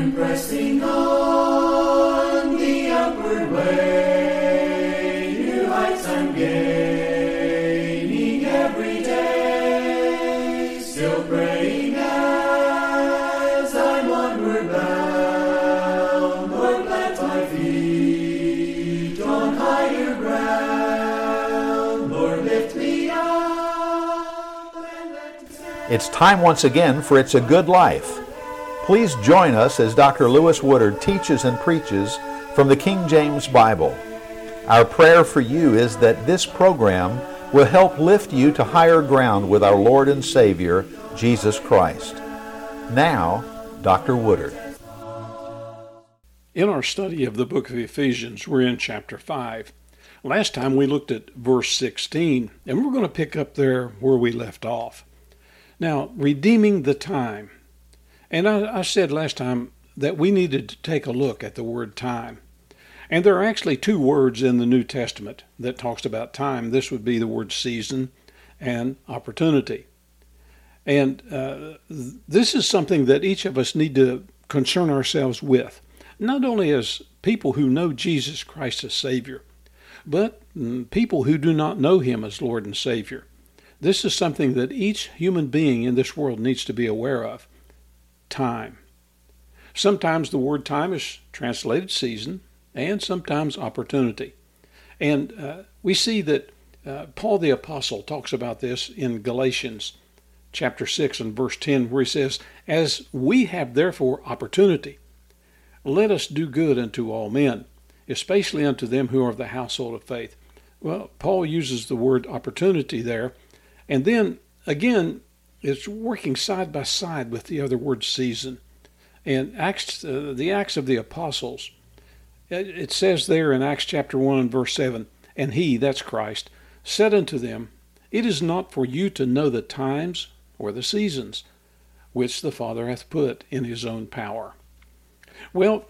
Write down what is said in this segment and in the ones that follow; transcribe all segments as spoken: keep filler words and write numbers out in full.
pressing on the upward way, new heights I'm gaining every day, still praying as I'm onward bound. Lord, plant my feet on higher ground. Lord, lift me up and let me stand. It's time once again for It's a Good Life. Please join us as Doctor Lewis Woodard teaches and preaches from the King James Bible. Our prayer for you is that this program will help lift you to higher ground with our Lord and Savior, Jesus Christ. Now, Doctor Woodard. In our study of the book of Ephesians, we're in chapter five. Last time we looked at verse sixteen, and we're going to pick up there where we left off. Now, redeeming the time. And I, I said last time that we needed to take a look at the word time. And there are actually two words in the New Testament that talks about time. This would be the word season and opportunity. And uh, this is something that each of us need to concern ourselves with, not only as people who know Jesus Christ as Savior, but mm, people who do not know Him as Lord and Savior. This is something that each human being in this world needs to be aware of. Time. Sometimes the word time is translated season, and sometimes opportunity. And uh, we see that uh, Paul the Apostle talks about this in Galatians chapter six and verse ten, where he says, "As we have therefore opportunity, let us do good unto all men, especially unto them who are of the household of faith." Well, Paul uses the word opportunity there, and then again, it's working side by side with the other word season. And Acts, uh, the Acts of the Apostles, it, it says there in Acts chapter one and verse seven, "And he," that's Christ, "said unto them, It is not for you to know the times or the seasons which the Father hath put in his own power." Well,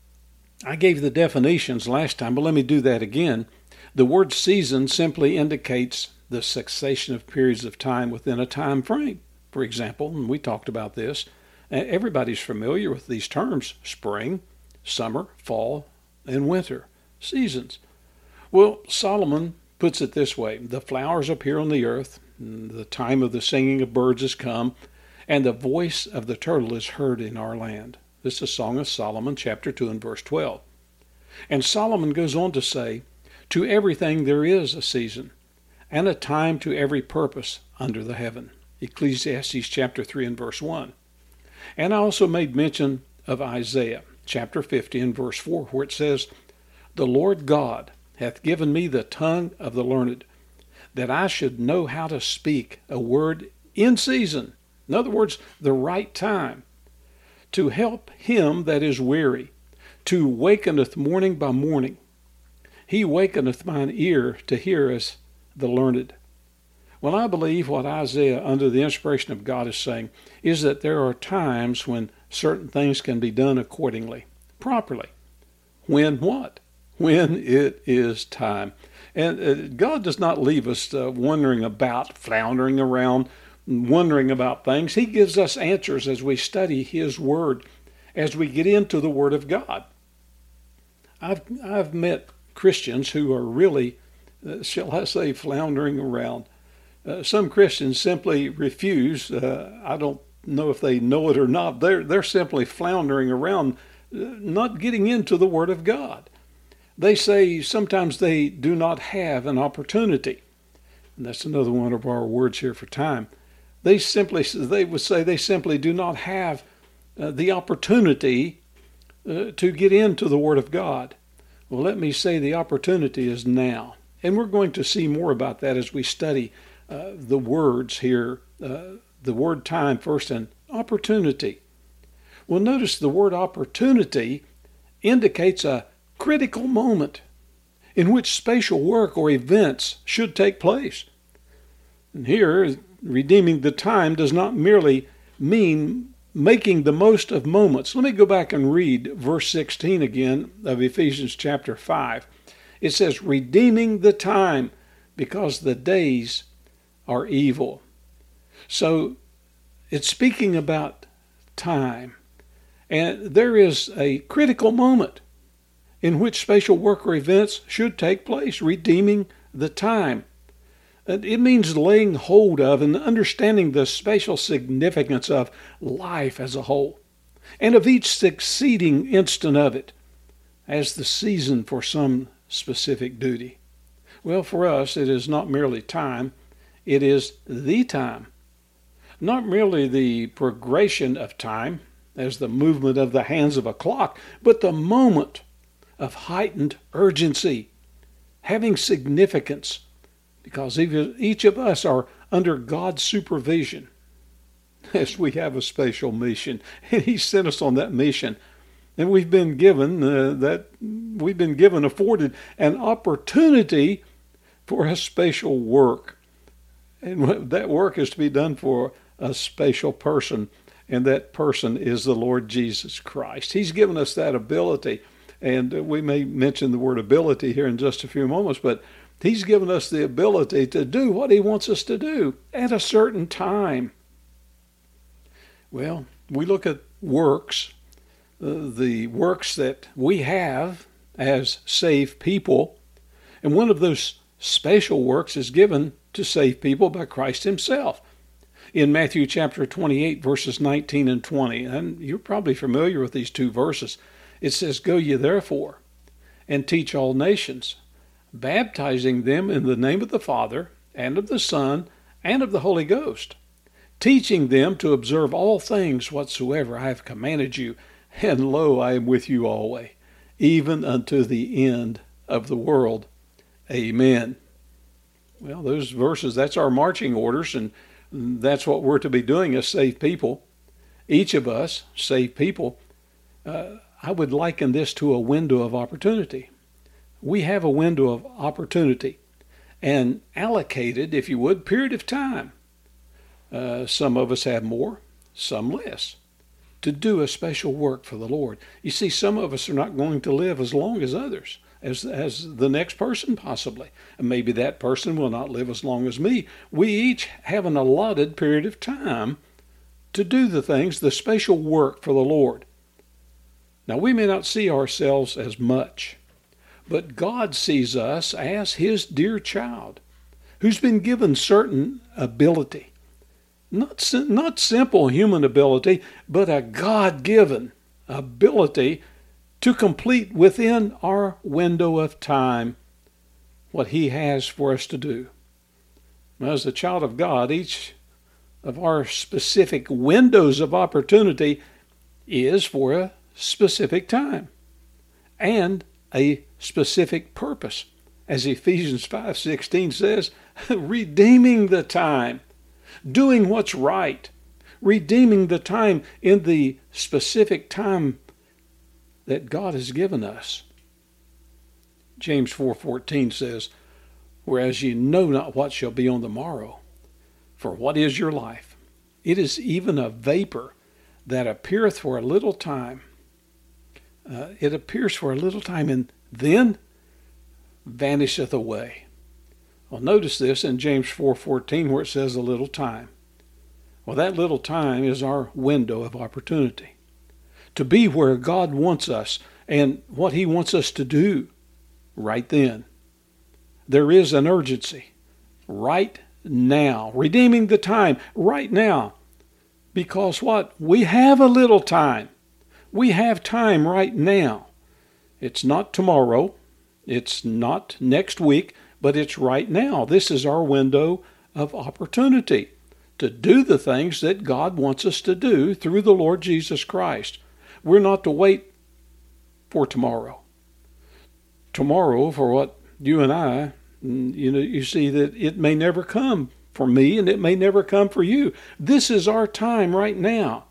I gave the definitions last time, but let me do that again. The word season simply indicates the succession of periods of time within a time frame. For example, and we talked about this, everybody's familiar with these terms: spring, summer, fall, and winter seasons. Well, Solomon puts it this way: the flowers appear on the earth, the time of the singing of birds is come, and the voice of the turtle is heard in our land. This is Song of Solomon, chapter two and verse twelve. And Solomon goes on to say, "To everything there is a season, and a time to every purpose under the heaven." Ecclesiastes chapter three and verse one. And I also made mention of Isaiah chapter fifty and verse four, where it says, "The Lord God hath given me the tongue of the learned, that I should know how to speak a word in season." In other words, the right time, "to help him that is weary, to wakeneth morning by morning. He wakeneth mine ear to hear as the learned." Well, I believe what Isaiah, under the inspiration of God, is saying is that there are times when certain things can be done accordingly, properly. When what? When it is time. And uh, God does not leave us uh, wondering about, floundering around, wondering about things. He gives us answers as we study His Word, as we get into the Word of God. I've, I've met Christians who are really, uh, shall I say, floundering around. Uh, some Christians simply refuse. Uh, I don't know if they know it or not. They're, they're simply floundering around, uh, not getting into the Word of God. They say sometimes they do not have an opportunity. And that's another one of our words here for time. They simply, they would say they simply do not have uh, the opportunity uh, to get into the Word of God. Well, let me say the opportunity is now. And we're going to see more about that as we study uh, the words here, uh, the word time first and opportunity. Well, notice the word opportunity indicates a critical moment in which spatial work or events should take place. And here, redeeming the time does not merely mean making the most of moments. Let me go back and read verse sixteen again of Ephesians chapter five. It says, "Redeeming the time, because the days are evil." So it's speaking about time. And there is a critical moment in which special work or events should take place, redeeming the time. It means laying hold of and understanding the spatial significance of life as a whole, and of each succeeding instant of it as the season for some specific duty. Well, for us, it is not merely time, it is the time. Not merely the progression of time, as the movement of the hands of a clock, but the moment of heightened urgency, having significance, because each of us are under God's supervision as we have a special mission. And He sent us on that mission. And we've been given uh, that we've been given, afforded an opportunity for a special work. And that work is to be done for a special person, and that person is the Lord Jesus Christ. He's given us that ability, and we may mention the word ability here in just a few moments, but He's given us the ability to do what He wants us to do at a certain time. Well, we look at works, uh, the works that we have as saved people, and one of those special works is given to save people by Christ Himself. In Matthew chapter twenty-eight, verses nineteen and twenty, and you're probably familiar with these two verses, it says, "Go ye therefore, and teach all nations, baptizing them in the name of the Father, and of the Son, and of the Holy Ghost, teaching them to observe all things whatsoever I have commanded you, and lo, I am with you always, even unto the end of the world. Amen." Well, those verses, that's our marching orders, and that's what we're to be doing as saved people. Each of us, saved people, uh, I would liken this to a window of opportunity. We have a window of opportunity, and allocated, if you would, period of time. Uh, some of us have more, some less, to do a special work for the Lord. You see, some of us are not going to live as long as others, as, as the next person possibly. And maybe that person will not live as long as me. We each have an allotted period of time to do the things, the special work for the Lord. Now, we may not see ourselves as much, but God sees us as His dear child, who's been given certain ability. Not, not simple human ability, but a God-given ability to complete within our window of time what He has for us to do. As a child of God, each of our specific windows of opportunity is for a specific time and a specific purpose. As Ephesians five sixteen says, redeeming the time, doing what's right, redeeming the time in the specific time that God has given us. James four fourteen says, "Whereas ye know not what shall be on the morrow, for what is your life? It is even a vapor that appeareth for a little time." Uh, it appears for a little time and then vanisheth away. Well, notice this in James four fourteen where it says a little time. Well, that little time is our window of opportunity to be where God wants us and what He wants us to do right then. There is an urgency right now, redeeming the time right now, because what? We have a little time. We have time right now. It's not tomorrow. It's not next week, but it's right now. This is our window of opportunity to do the things that God wants us to do through the Lord Jesus Christ. We're not to wait for tomorrow. Tomorrow, for what you and I, you know, you see that it may never come for me and it may never come for you. This is our time right now.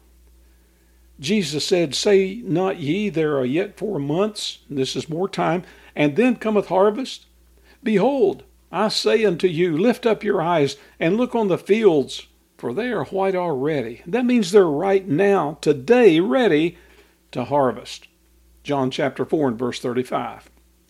Jesus said, "Say not ye, there are yet four months," this is more time, "and then cometh harvest? Behold, I say unto you, lift up your eyes and look on the fields, for they are white already." That means they're right now, today, ready to harvest. John chapter four and verse thirty-five.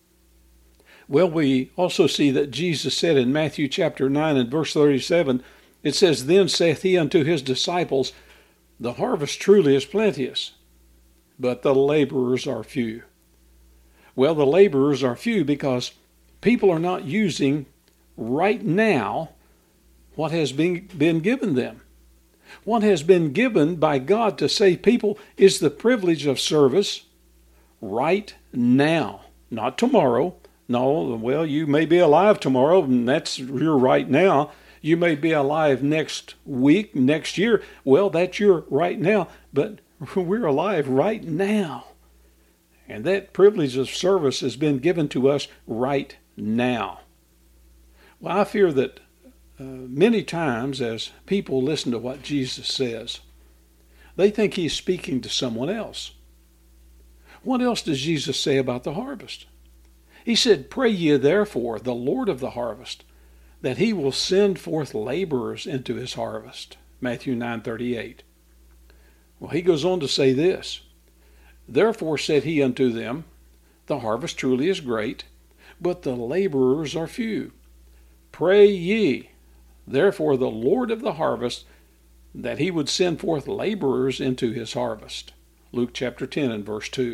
Well, we also see that Jesus said in Matthew chapter nine and verse thirty-seven, it says, "Then saith He unto His disciples, The harvest truly is plenteous, but the laborers are few. Well, the laborers are few because people are not using right now what has been, been given them. What has been given by God to save people is the privilege of service right now, not tomorrow. No, well, you may be alive tomorrow, and that's your right now. You may be alive next week, next year. Well, that's your right now, but we're alive right now. And that privilege of service has been given to us right now. Well, I fear that uh, many times as people listen to what Jesus says, they think he's speaking to someone else. What else does Jesus say about the harvest? He said, "Pray ye therefore the Lord of the harvest, that he will send forth laborers into his harvest." Matthew nine thirty-eight. Well, he goes on to say this, "Therefore said he unto them, the harvest truly is great, but the laborers are few. Pray ye, therefore, the Lord of the harvest, that he would send forth laborers into his harvest." Luke chapter ten and verse two.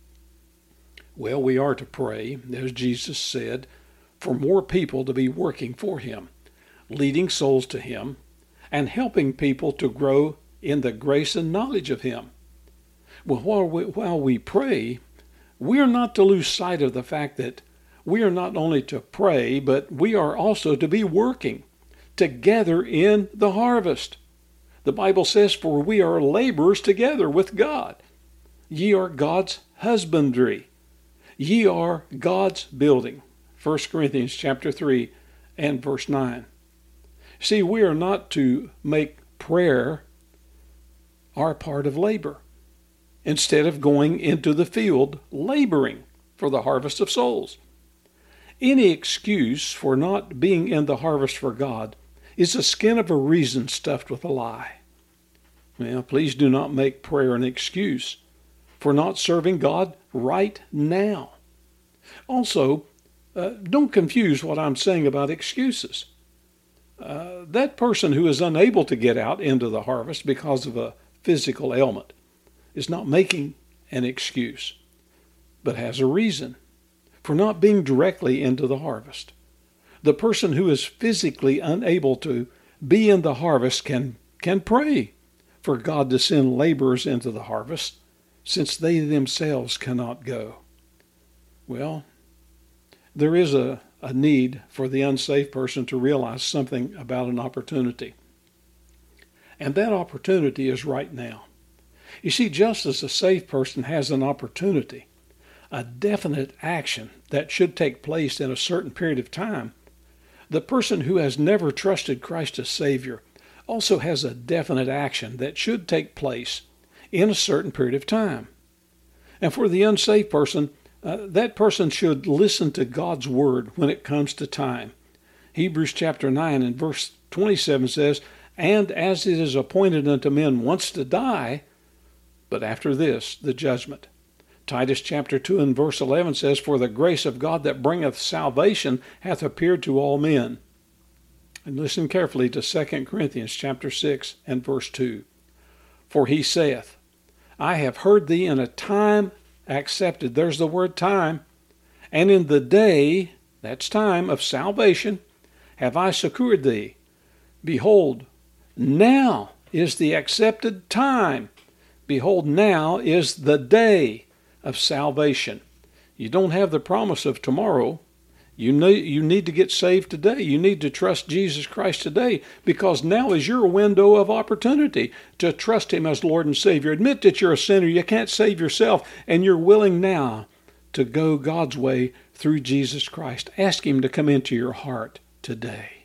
Well, we are to pray, as Jesus said, for more people to be working for him, leading souls to him, and helping people to grow in the grace and knowledge of him. Well, while we, while we pray, we are not to lose sight of the fact that we are not only to pray, but we are also to be working together in the harvest. The Bible says, "For we are laborers together with God. Ye are God's husbandry. Ye are God's building." First Corinthians chapter three and verse nine. See, we are not to make prayer our part of labor, instead of going into the field laboring for the harvest of souls. Any excuse for not being in the harvest for God is the skin of a reason stuffed with a lie. Well, please do not make prayer an excuse for not serving God right now. Also, uh, don't confuse what I'm saying about excuses. Uh, that person who is unable to get out into the harvest because of a physical ailment is not making an excuse, but has a reason for not being directly into the harvest. The person who is physically unable to be in the harvest can, can pray for God to send laborers into the harvest, since they themselves cannot go. Well, there is a, a need for the unsafe person to realize something about an opportunity. And that opportunity is right now. You see, just as a safe person has an opportunity, a definite action that should take place in a certain period of time, the person who has never trusted Christ as Savior also has a definite action that should take place in a certain period of time. And for the unsafe person, uh, that person should listen to God's word when it comes to time. Hebrews chapter nine and verse twenty-seven says, "And as it is appointed unto men once to die, but after this the judgment." Titus chapter two and verse eleven says, "For the grace of God that bringeth salvation hath appeared to all men." And listen carefully to Second Corinthians chapter six and verse two. "For he saith, I have heard thee in a time accepted," there's the word time, "and in the day," that's time, "of salvation, have I succored thee. Behold, now is the accepted time. Behold, now is the day of salvation." You don't have the promise of tomorrow. You need, you need to get saved today. You need to trust Jesus Christ today, because now is your window of opportunity to trust him as Lord and Savior. Admit that you're a sinner. You can't save yourself, and you're willing now to go God's way through Jesus Christ. Ask him to come into your heart today.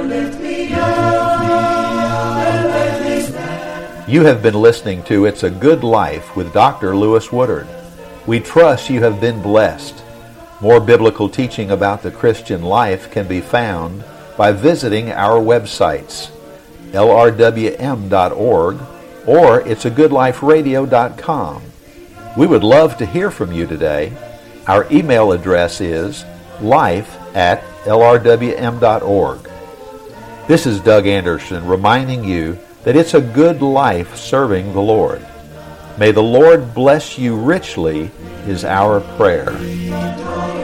You have been listening to It's a Good Life with Doctor Lewis Woodard. We trust you have been blessed. More biblical teaching about the Christian life can be found by visiting our websites, L R W M dot org or it's a good life radio dot com. We would love to hear from you today. Our email address is life at L R W M dot org. This is Doug Anderson reminding you that it's a good life serving the Lord. May the Lord bless you richly is our prayer.